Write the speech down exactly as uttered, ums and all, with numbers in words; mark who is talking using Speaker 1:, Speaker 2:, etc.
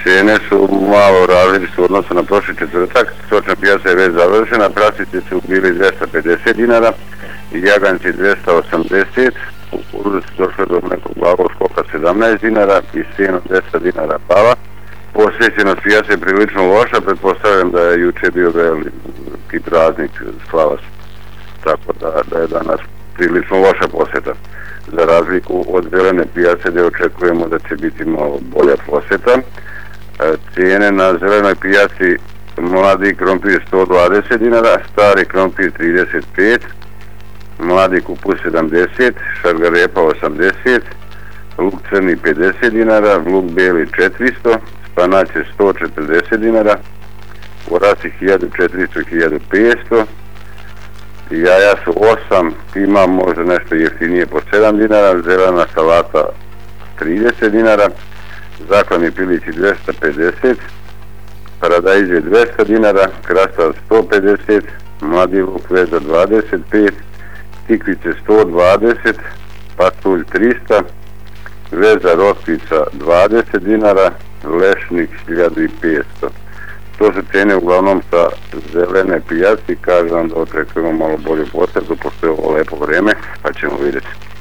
Speaker 1: Cijene su malo različite u odnosu na prošli četvrtak. Stočna pijaca je već završena, prasice su bili dvesta pedeset dinara, jaganci dvesta osamdeset, kukuruz došlo do nekog blagog skoka sedamnaest dinara i sijeno dvesta dinara pala. Posjećenost pijace je prilično loša, pretpostavljam da je juče bio veliki praznik Slavac, tako da, da je danas prilično loša posjeta. Za razliku od zelene pijace gdje očekujemo da će biti malo bolja posjeta. Cijene na zelenoj pijaci: mladi krompir sto dvadeset dinara, stari krompir trideset pet, mladi kupus sedamdeset, šargarepa osamdeset, luk crni pedeset dinara, luk beli četiristo, spanaće sto četrdeset dinara, orasi hiljadu četiristo i hiljadu petsto, jaja su osam, ima možda nešto jeftinije po sedam dinara, zelena salata trideset dinara, zaklani pilići dvesta pedeset, paradajz je dvesta dinara, krastav sto pedeset, mladi luk veza dvadeset pet, tikvice sto dvadeset, patulj trista, veza rotkvica dvadeset dinara, lešnik hiljadu petsto. To su cijene uglavnom sa zelene pijaci. Kažem da očekujemo malo bolju posjetu, pošto je ovo lepo vreme, pa ćemo vidjeti.